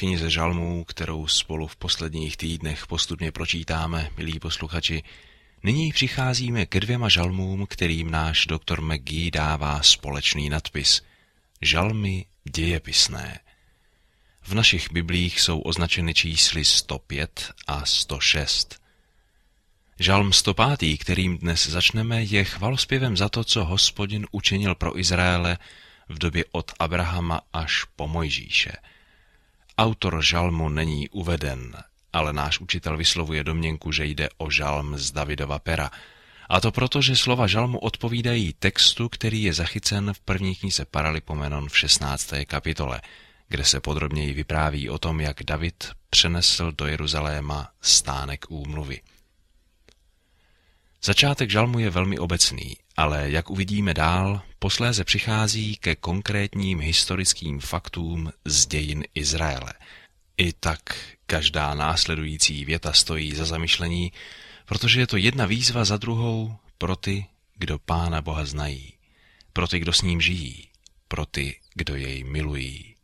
knize Žalmů, kterou spolu v posledních týdnech postupně pročítáme, milí posluchači, nyní přicházíme ke 2 žalmům, kterým náš doktor McGee dává společný nadpis. Žalmy dějepisné. V našich biblích jsou označeny čísly 105 a 106. Žalm 105., kterým dnes začneme, je chvalozpěvem za to, co Hospodin učinil pro Izraele v době od Abrahama až po Mojžíše. Autor žalmu není uveden, ale náš učitel vyslovuje domněnku, že jde o žalm z Davidova pera. A to proto, že slova žalmu odpovídají textu, který je zachycen v první knize Paralipomenon v 16. kapitole, kde se podrobněji vypráví o tom, jak David přenesl do Jeruzaléma stánek úmluvy. Začátek žalmu je velmi obecný, ale jak uvidíme dál, posléze přichází ke konkrétním historickým faktům z dějin Izraele. I tak každá následující věta stojí za zamyšlení, protože je to jedna výzva za druhou pro ty, kdo Pána Boha znají, pro ty, kdo s ním žijí, pro ty, kdo jej milují.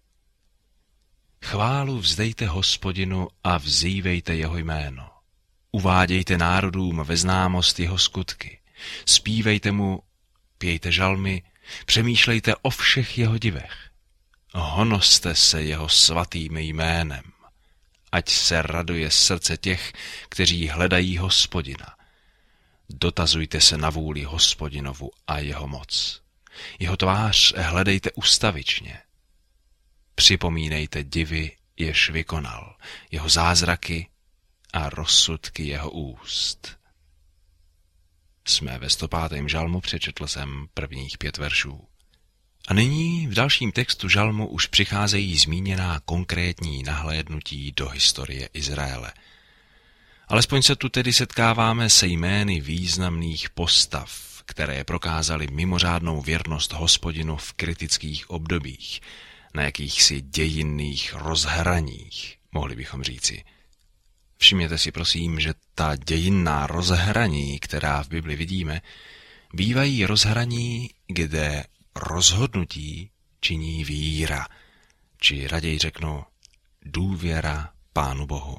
Chválu vzdejte Hospodinu a vzývejte jeho jméno. Uvádějte národům ve známost jeho skutky. Zpívejte mu, pějte žalmy, přemýšlejte o všech jeho divech. Honoste se jeho svatým jménem. Ať se raduje srdce těch, kteří hledají Hospodina. Dotazujte se na vůli Hospodinovu a jeho moc. Jeho tvář hledejte ustavičně. Připomínejte divy, jež vykonal, jeho zázraky a rozsudky jeho úst. Jsme ve 105. žalmu, přečetl jsem prvních 5 veršů. A nyní v dalším textu žalmu už přicházejí zmíněná konkrétní nahlédnutí do historie Izraele. Alespoň se tu tedy setkáváme se jmény významných postav, které prokázaly mimořádnou věrnost Hospodinu v kritických obdobích, na jakýchsi dějinných rozhraních, mohli bychom říci. Všimněte si prosím, že ta dějinná rozhraní, která v Bibli vidíme, bývají rozhraní, kde rozhodnutí činí víra, či raději řeknu důvěra Pánu Bohu.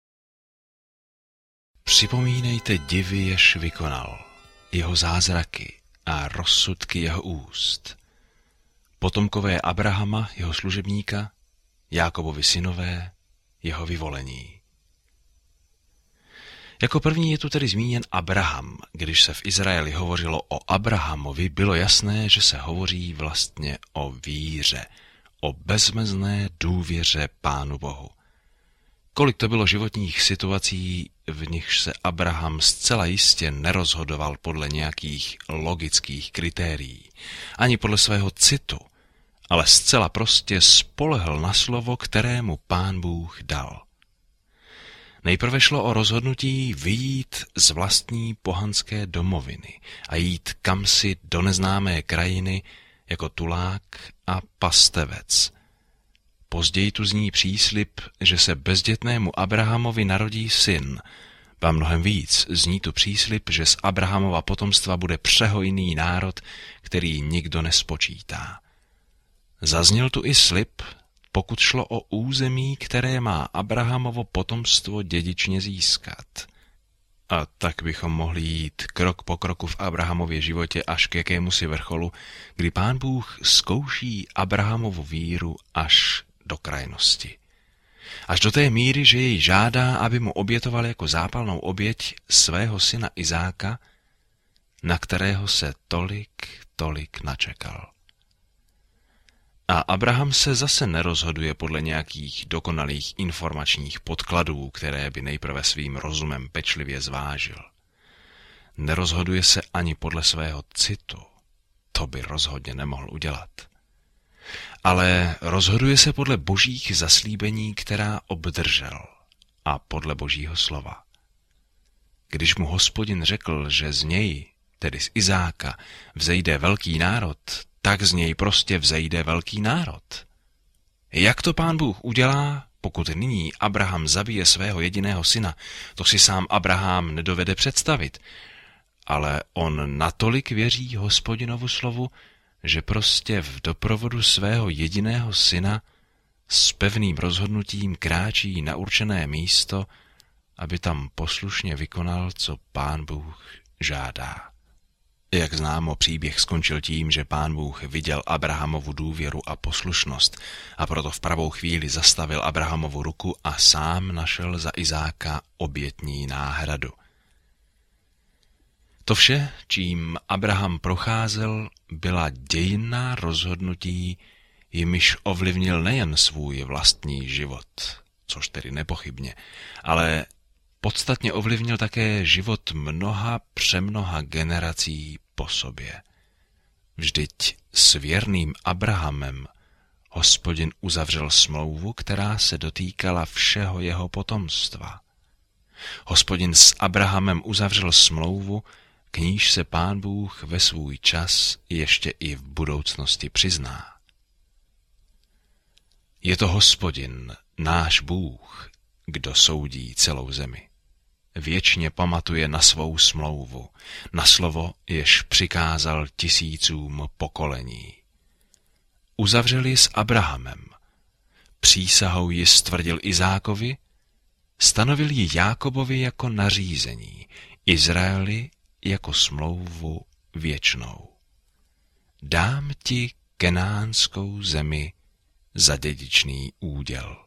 Připomínejte divy, jež vykonal, jeho zázraky a rozsudky jeho úst. Potomkové Abrahama, jeho služebníka, Jákobovi synové, jeho vyvolení. Jako první je tu tedy zmíněn Abraham. Když se v Izraeli hovořilo o Abrahamovi, bylo jasné, že se hovoří vlastně o víře, o bezmezné důvěře Pánu Bohu. Kolik to bylo životních situací, v nichž se Abraham zcela jistě nerozhodoval podle nějakých logických kritérií, ani podle svého citu, ale zcela prostě spolehl na slovo, kterému Pán Bůh dal. Nejprve šlo o rozhodnutí vyjít z vlastní pohanské domoviny a jít kamsi do neznámé krajiny jako tulák a pastevec. Později tu zní příslib, že se bezdětnému Abrahamovi narodí syn, a mnohem víc zní tu příslib, že z Abrahamova potomstva bude přehojný národ, který nikdo nespočítá. Zazněl tu i slib, pokud šlo o území, které má Abrahamovo potomstvo dědičně získat. A tak bychom mohli jít krok po kroku v Abrahamově životě až k jakémusi vrcholu, kdy Pán Bůh zkouší Abrahamovu víru až do krajnosti. Až do té míry, že jej žádá, aby mu obětoval jako zápalnou oběť svého syna Izáka, na kterého se tolik načekal. A Abraham se zase nerozhoduje podle nějakých dokonalých informačních podkladů, které by nejprve svým rozumem pečlivě zvážil. Nerozhoduje se ani podle svého citu, to by rozhodně nemohl udělat. Ale rozhoduje se podle božích zaslíbení, která obdržel, a podle božího slova. Když mu Hospodin řekl, že z něj, tedy z Izáka, vzejde velký národ, tak z něj prostě vzejde velký národ. Jak to Pán Bůh udělá, pokud nyní Abraham zabije svého jediného syna, to si sám Abraham nedovede představit. Ale on natolik věří Hospodinovu slovu, že prostě v doprovodu svého jediného syna s pevným rozhodnutím kráčí na určené místo, aby tam poslušně vykonal, co Pán Bůh žádá. Jak známo, příběh skončil tím, že Pán Bůh viděl Abrahamovu důvěru a poslušnost a proto v pravou chvíli zastavil Abrahamovu ruku a sám našel za Izáka obětní náhradu. To vše, čím Abraham procházel, byla dějinná rozhodnutí, jimiž ovlivnil nejen svůj vlastní život, což tedy nepochybně, ale podstatně ovlivnil také život přemnoha generací po sobě. Vždyť s věrným Abrahamem Hospodin uzavřel smlouvu, která se dotýkala všeho jeho potomstva. Hospodin s Abrahamem uzavřel smlouvu, k níž se Pán Bůh ve svůj čas ještě i v budoucnosti přizná. Je to Hospodin, náš Bůh, kdo soudí celou zemi. Věčně pamatuje na svou smlouvu, na slovo, jež přikázal tisícům pokolení. Uzavřel ji s Abrahamem, přísahou ji stvrdil Izákovi, stanovil ji Jákobovi jako nařízení, Izraeli jako smlouvu věčnou. Dám ti kenánskou zemi za dědičný úděl.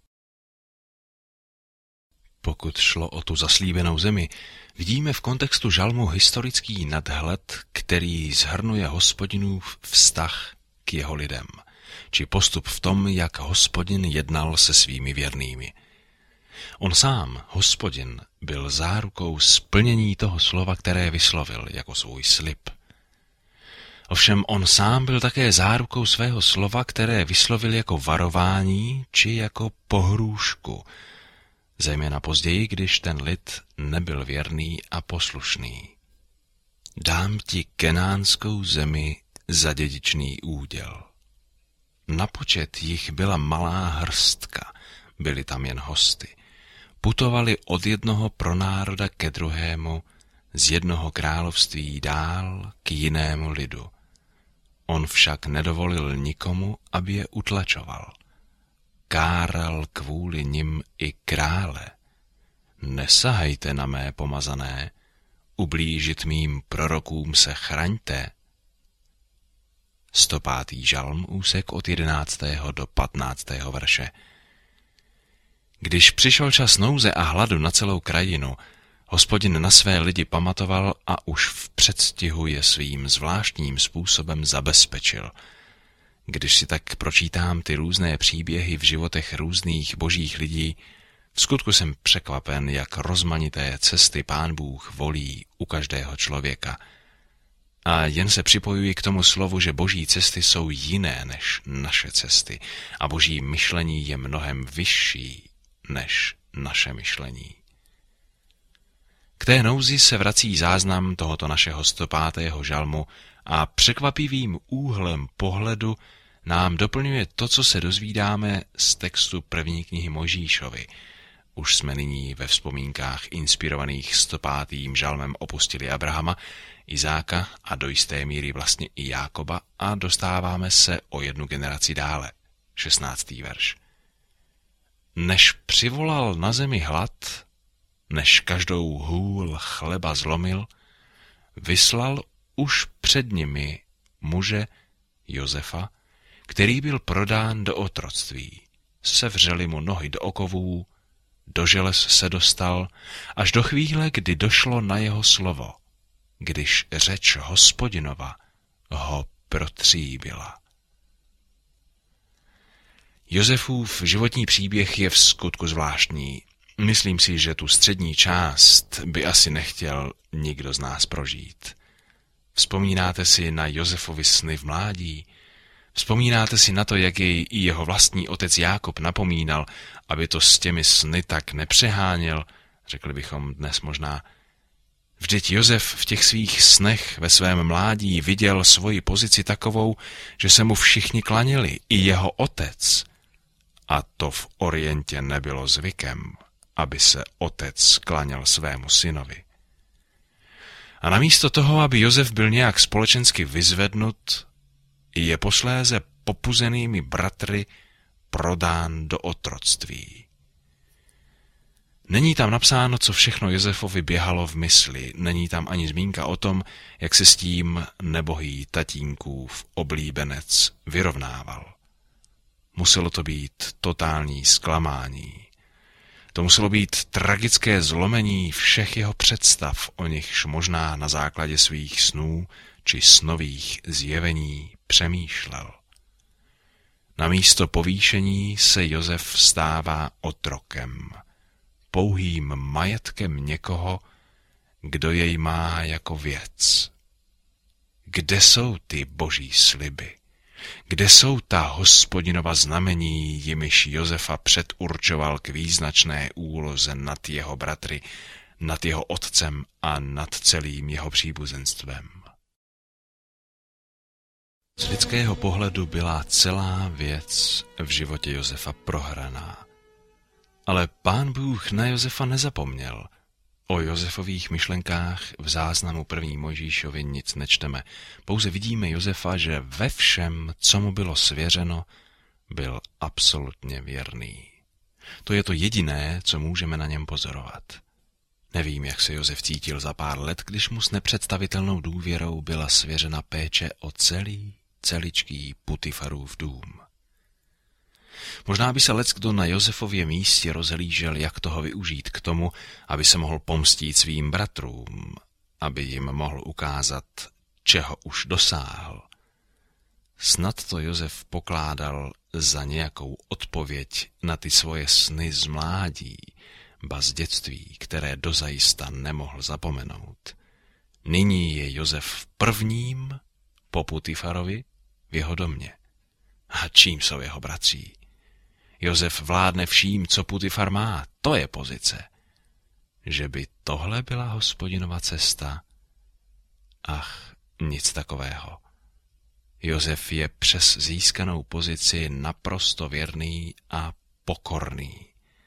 Pokud šlo o tu zaslíbenou zemi, vidíme v kontextu žalmu historický nadhled, který shrnuje Hospodinův vztah k jeho lidem, či postup v tom, jak Hospodin jednal se svými věrnými. On sám, Hospodin, byl zárukou splnění toho slova, které vyslovil jako svůj slib. Ovšem on sám byl také zárukou svého slova, které vyslovil jako varování či jako pohrůžku, zejména později, když ten lid nebyl věrný a poslušný. Dám ti kenánskou zemi za dědičný úděl. Na počet jich byla malá hrstka, byli tam jen hosty. Putovali od jednoho pronároda ke druhému, z jednoho království dál k jinému lidu. On však nedovolil nikomu, aby je utlačoval. Káral kvůli nim i krále. Nesahejte na mé pomazané, ublížit mým prorokům se chraňte. 105. žalm, úsek od 11. do 15. verše. Když přišel čas nouze a hladu na celou krajinu, Hospodin na své lidi pamatoval a už v předstihu je svým zvláštním způsobem zabezpečil. Když si tak pročítám ty různé příběhy v životech různých božích lidí, v skutku jsem překvapen, jak rozmanité cesty Pán Bůh volí u každého člověka. A jen se připojuji k tomu slovu, že boží cesty jsou jiné než naše cesty a boží myšlení je mnohem vyšší než naše myšlení. K té nouzi se vrací záznam tohoto našeho 105. žalmu a překvapivým úhlem pohledu nám doplňuje to, co se dozvídáme z textu první knihy Mojžíšovi. Už jsme nyní ve vzpomínkách inspirovaných 105. žalmem opustili Abrahama, Izáka a do jisté míry vlastně i Jákoba a dostáváme se o jednu generaci dále. 16. verš. Než přivolal na zemi hlad, než každou hůl chleba zlomil, vyslal už před nimi muže Josefa, který byl prodán do otroctví. Sevřeli mu nohy do okovů, do želez se dostal, až do chvíle, kdy došlo na jeho slovo, když řeč Hospodinova ho protříbila. Josefův životní příběh je v skutku zvláštní. Myslím si, že tu střední část by asi nechtěl nikdo z nás prožít. Vzpomínáte si na Josefovi sny v mládí? Vzpomínáte si na to, jak jej i jeho vlastní otec Jákob napomínal, aby to s těmi sny tak nepřeháněl, řekli bychom dnes možná. Vždyť Josef v těch svých snech ve svém mládí viděl svoji pozici takovou, že se mu všichni klaněli, i jeho otec. A to v Orientě nebylo zvykem, aby se otec klaněl svému synovi. A namísto toho, aby Josef byl nějak společensky vyzvednut, je posléze popuzenými bratry prodán do otroctví. Není tam napsáno, co všechno Josefovi běhalo v mysli, není tam ani zmínka o tom, jak se s tím nebohý tatínkův oblíbenec vyrovnával. Muselo to být totální zklamání. To muselo být tragické zlomení všech jeho představ, o nichž možná na základě svých snů či snových zjevení přemýšlel. Namísto povýšení se Josef stává otrokem, pouhým majetkem někoho, kdo jej má jako věc. Kde jsou ty boží sliby? Kde jsou ta Hospodinova znamení, jimiž Josefa předurčoval k význačné úloze nad jeho bratry, nad jeho otcem a nad celým jeho příbuzenstvem? Z lidského pohledu byla celá věc v životě Josefa prohraná. Ale Pán Bůh na Josefa nezapomněl. O Josefových myšlenkách v záznamu 1. Mojžíšovi nic nečteme. Pouze vidíme Josefa, že ve všem, co mu bylo svěřeno, byl absolutně věrný. To je to jediné, co můžeme na něm pozorovat. Nevím, jak se Josef cítil za pár let, když mu s nepředstavitelnou důvěrou byla svěřena péče o celičký Putifarův dům. Možná by se leckdo na Josefově místě rozhlížel, jak toho využít k tomu, aby se mohl pomstít svým bratrům, aby jim mohl ukázat, čeho už dosáhl. Snad to Josef pokládal za nějakou odpověď na ty svoje sny z mládí, ba z dětství, které dozajista nemohl zapomenout. Nyní je Josef prvním po Putifarovi v jeho domě. A čím jsou jeho bratří? Josef vládne vším, co Putifar má, to je pozice. Že by tohle byla Hospodinova cesta? Ach, nic takového. Josef je přes získanou pozici naprosto věrný a pokorný.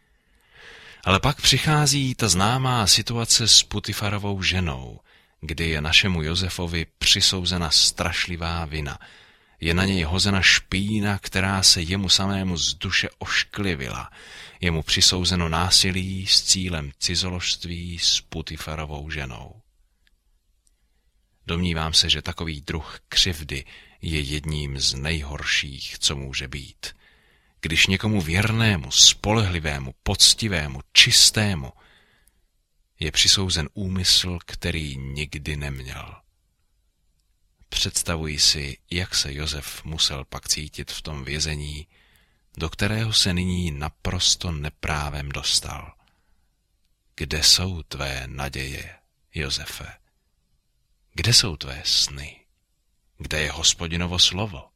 Ale pak přichází ta známá situace s Putifarovou ženou, kdy je našemu Josefovi přisouzena strašlivá vina. Je na něj hozena špína, která se jemu samému z duše ošklivila. Je mu přisouzeno násilí s cílem cizoložství s Putifarovou ženou. Domnívám se, že takový druh křivdy je jedním z nejhorších, co může být. Když někomu věrnému, spolehlivému, poctivému, čistému je přisouzen úmysl, který nikdy neměl. Představuji si, jak se Josef musel pak cítit v tom vězení, do kterého se nyní naprosto neprávem dostal. Kde jsou tvé naděje, Josefe? Kde jsou tvé sny? Kde je Hospodinovo slovo?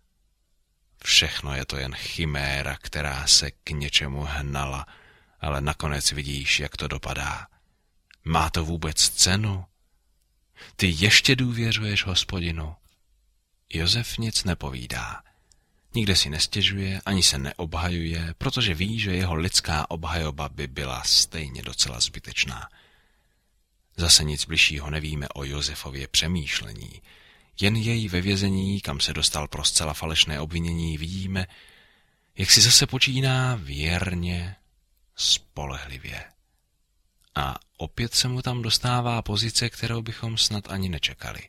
Všechno je to jen chiméra, která se k něčemu hnala, ale nakonec vidíš, jak to dopadá. Má to vůbec cenu? Ty ještě důvěřuješ Hospodinu? Josef nic nepovídá. Nikde si nestěžuje, ani se neobhajuje, protože ví, že jeho lidská obhajoba by byla stejně docela zbytečná. Zase nic bližšího nevíme o Josefově přemýšlení. Jen jej ve vězení, kam se dostal pro zcela falešné obvinění, vidíme, jak si zase počíná věrně, spolehlivě. A opět se mu tam dostává pozice, kterou bychom snad ani nečekali.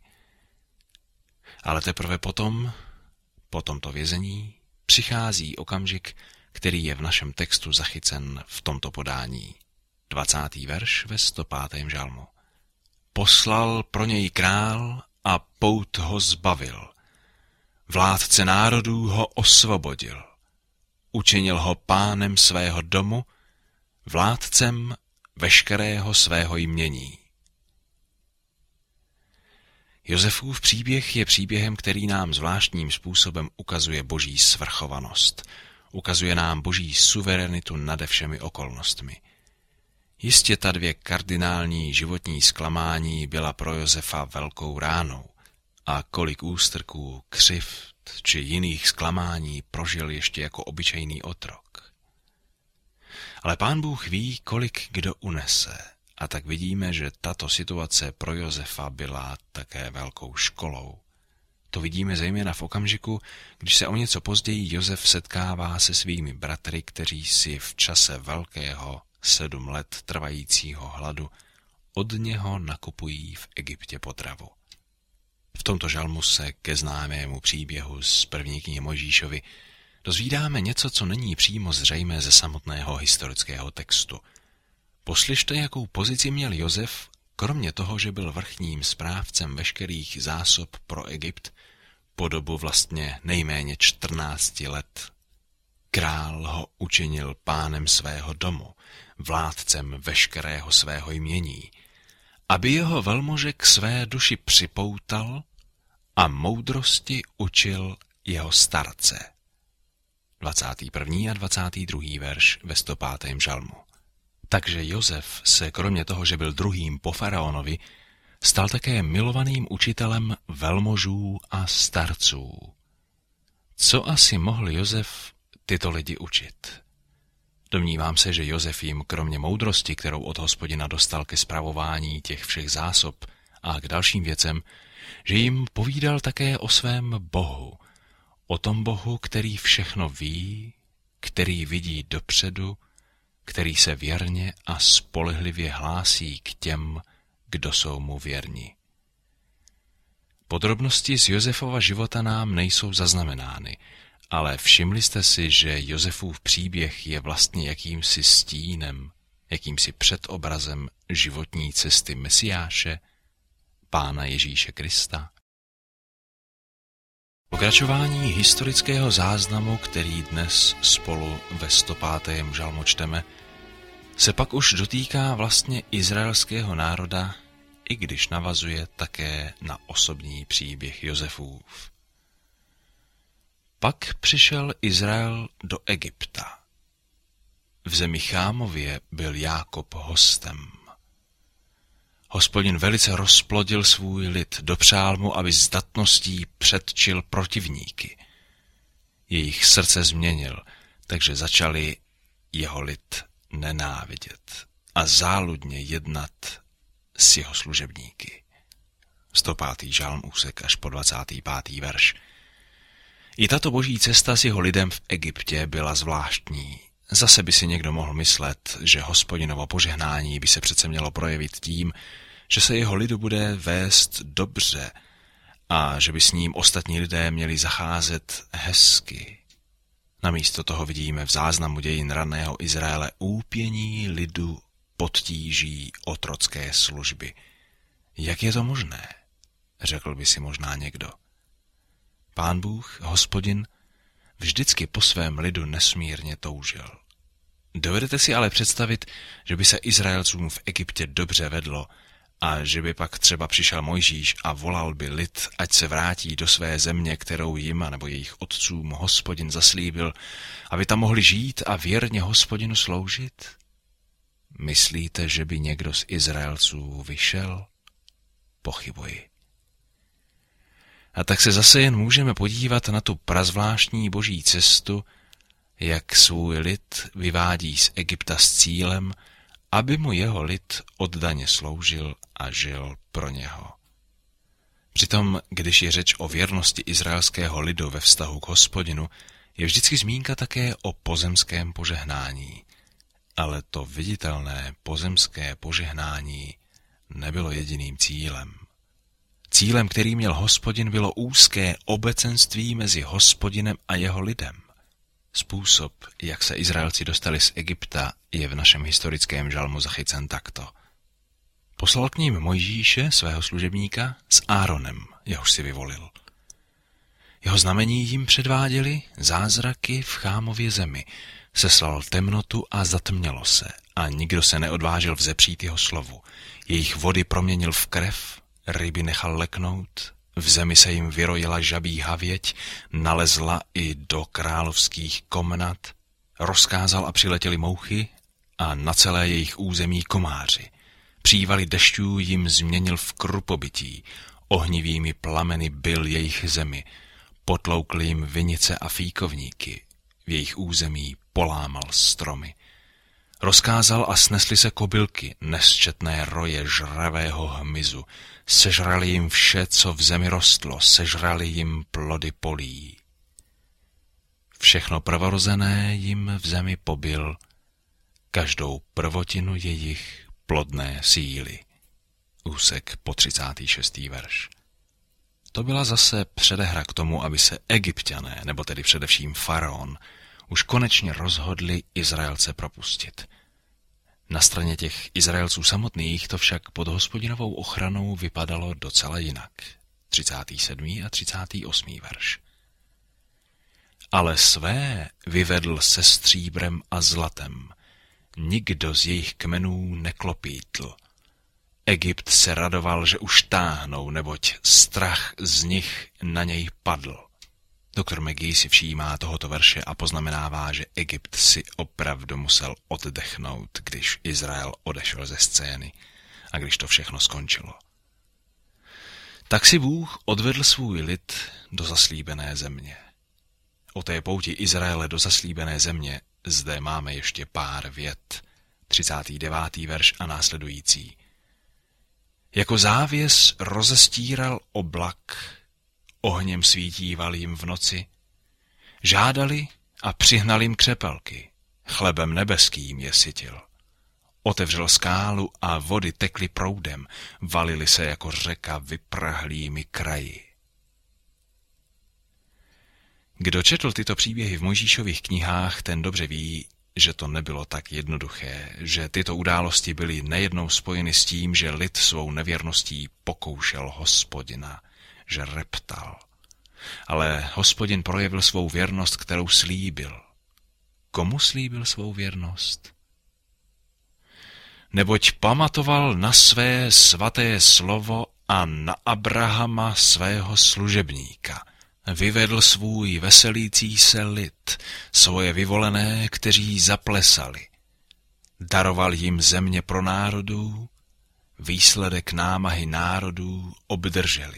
Ale teprve potom, po tomto vězení, přichází okamžik, který je v našem textu zachycen v tomto podání. 20. verš ve 105. žalmu. Poslal pro něj král a pout ho zbavil. Vládce národů ho osvobodil. Učinil ho pánem svého domu, vládcem veškerého svého jmění. Josefův příběh je příběhem, který nám zvláštním způsobem ukazuje boží svrchovanost. Ukazuje nám boží suverenitu nade všemi okolnostmi. Jistě ta dvě kardinální životní zklamání byla pro Josefa velkou ránou. A kolik ústrků, křivd či jiných zklamání prožil ještě jako obyčejný otrok. Ale Pán Bůh ví, kolik kdo unese. A tak vidíme, že tato situace pro Josefa byla také velkou školou. to vidíme zejména v okamžiku, když se o něco později Josef setkává se svými bratry, kteří si v čase velkého 7 let trvajícího hladu od něho nakupují v Egyptě potravu. V tomto žalmu se ke známému příběhu z první knihy Mojžíšovi dozvídáme něco, co není přímo zřejmé ze samotného historického textu. Poslyšte, jakou pozici měl Josef, kromě toho, že byl vrchním správcem veškerých zásob pro Egypt, po dobu vlastně nejméně 14 let. Král ho učinil pánem svého domu, vládcem veškerého svého jmění, aby jeho velmože k své duši připoutal a moudrosti učil jeho starce. 21. a 22. verš ve 105. žalmu. Takže Josef se kromě toho, že byl druhým po faraonovi, stal také milovaným učitelem velmožů a starců. Co asi mohl Josef tyto lidi učit? Domnívám se, že Josef jim kromě moudrosti, kterou od Hospodina dostal ke spravování těch všech zásob a k dalším věcem, že jim povídal také o svém Bohu, o tom Bohu, který všechno ví, který vidí dopředu, který se věrně a spolehlivě hlásí k těm, kdo jsou mu věrni. Podrobnosti z Josefova života nám nejsou zaznamenány, ale všimli jste si, že Josefův příběh je vlastně jakýmsi stínem, jakýmsi předobrazem životní cesty Mesiáše, Pána Ježíše Krista? Pokračování historického záznamu, který dnes spolu ve 105. žalmu čteme, se pak už dotýká vlastně izraelského národa, i když navazuje také na osobní příběh Josefův. Pak přišel Izrael do Egypta. V zemi Chámově byl Jákob hostem. Hospodin velice rozplodil svůj lid, dopřál mu, aby zdatností předčil protivníky. Jejich srdce změnil, takže začali jeho lid nenávidět a záludně jednat s jeho služebníky. 105. žalm úsek až po 25. verš. I tato boží cesta s jeho lidem v Egyptě byla zvláštní. Zase by si někdo mohl myslet, že Hospodinovo požehnání by se přece mělo projevit tím, že se jeho lidu bude vést dobře a že by s ním ostatní lidé měli zacházet hezky. Namísto toho vidíme v záznamu dějin raného Izraele úpění lidu pod tíží otrocké služby. Jak je to možné? Řekl by si možná někdo. Pán Bůh, Hospodin, vždycky po svém lidu nesmírně toužil. Dovedete si ale představit, že by se Izraelcům v Egyptě dobře vedlo a že by pak třeba přišel Mojžíš a volal by lid, ať se vrátí do své země, kterou jim nebo jejich otcům Hospodin zaslíbil, aby tam mohli žít a věrně Hospodinu sloužit? Myslíte, že by někdo z Izraelců vyšel? Pochybuji. A tak se zase jen můžeme podívat na tu prazvláštní boží cestu, jak svůj lid vyvádí z Egypta s cílem, aby mu jeho lid oddaně sloužil a žil pro něho. Přitom, když je řeč o věrnosti izraelského lidu ve vztahu k Hospodinu, je vždycky zmínka také o pozemském požehnání. Ale to viditelné pozemské požehnání nebylo jediným cílem. Cílem, který měl Hospodin, bylo úzké obecenství mezi Hospodinem a jeho lidem. Způsob, jak se Izraelci dostali z Egypta, je v našem historickém žalmu zachycen takto. Poslal k ním Mojžíše, svého služebníka, s Áronem, jehož si vyvolil. Jeho znamení jim předváděli zázraky v Chámově zemi, seslal temnotu a zatmělo se, a nikdo se neodvážil vzepřít jeho slovu. Jejich vody proměnil v krev, ryby nechal leknout, v zemi se jim vyrojila žabí havěť, nalezla i do královských komnat, rozkázal a přiletěly mouchy a na celé jejich území komáři. Přívaly dešťů jim změnil v krupobytí, ohnivými plameny byl jejich zemi, potloukl jim vinice a fíkovníky, v jejich území polámal stromy. Rozkázal a snesly se kobylky, nesčetné roje žravého hmyzu. Sežrali jim vše, co v zemi rostlo, sežrali jim plody polí. Všechno prvorozené jim v zemi pobil, každou prvotinu jejich plodné síly. Úsek po 36. verš. To byla zase předehra k tomu, aby se Egypťané, nebo tedy především faraon, už konečně rozhodli Izraelce propustit. Na straně těch Izraelců samotných to však pod Hospodinovou ochranou vypadalo docela jinak. 37. a 38. verš. Ale své vyvedl se stříbrem a zlatem. Nikdo z jejich kmenů neklopítl. Egypt se radoval, že už táhnou, neboť strach z nich na něj padl. Doktor McGee si všímá tohoto verše a poznamenává, že Egypt si opravdu musel oddechnout, když Izrael odešel ze scény a když to všechno skončilo. Tak si Bůh odvedl svůj lid do zaslíbené země. O té pouti Izraele do zaslíbené země zde máme ještě pár vět. 39. verš a následující. Jako závěs rozestíral oblak, ohněm svítíval jim v noci, žádali a přihnal jim křepelky, chlebem nebeským je sytil. Otevřel skálu a vody tekly proudem, valily se jako řeka vyprahlými kraji. Kdo četl tyto příběhy v Mojžíšových knihách, ten dobře ví, že to nebylo tak jednoduché, že tyto události byly nejednou spojeny s tím, že lid svou nevěrností pokoušel Hospodina, že reptal. Ale Hospodin projevil svou věrnost, kterou slíbil. Komu slíbil svou věrnost? Neboť pamatoval na své svaté slovo a na Abrahama svého služebníka. Vyvedl svůj veselící se lid, svoje vyvolené, kteří zaplesali. Daroval jim země pro národů, výsledek námahy národů obdrželi.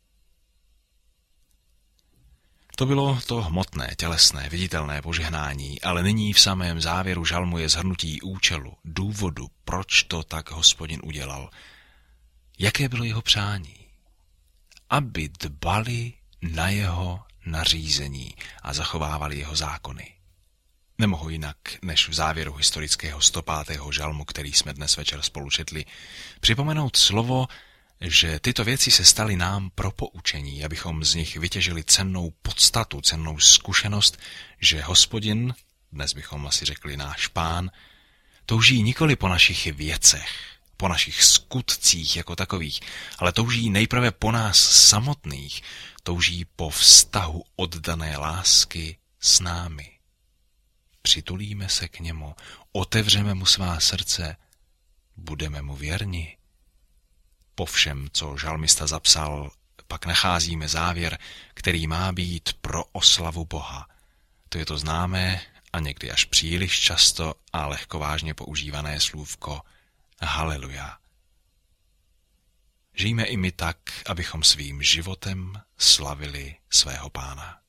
To bylo to hmotné, tělesné, viditelné požehnání, ale nyní v samém závěru žalmu je shrnutí účelu, důvodu, proč to tak Hospodin udělal. Jaké bylo jeho přání? Aby dbali na jeho nařízení a zachovávali jeho zákony. Nemohu jinak, než v závěru historického 105. žalmu, který jsme dnes večer spolu četli, připomenout slovo, že tyto věci se staly nám pro poučení, abychom z nich vytěžili cennou podstatu, cennou zkušenost, že Hospodin, dnes bychom asi řekli náš Pán, touží nikoli po našich věcech, po našich skutcích jako takových, ale touží nejprve po nás samotných, touží po vztahu oddané lásky s námi. Přitulíme se k němu, otevřeme mu svá srdce, budeme mu věrni. Po všem, co žalmista zapsal, pak nacházíme závěr, který má být pro oslavu Boha. To je to známé a někdy až příliš často a lehkovážně používané slůvko haleluja. Žijme i my tak, abychom svým životem slavili svého Pána.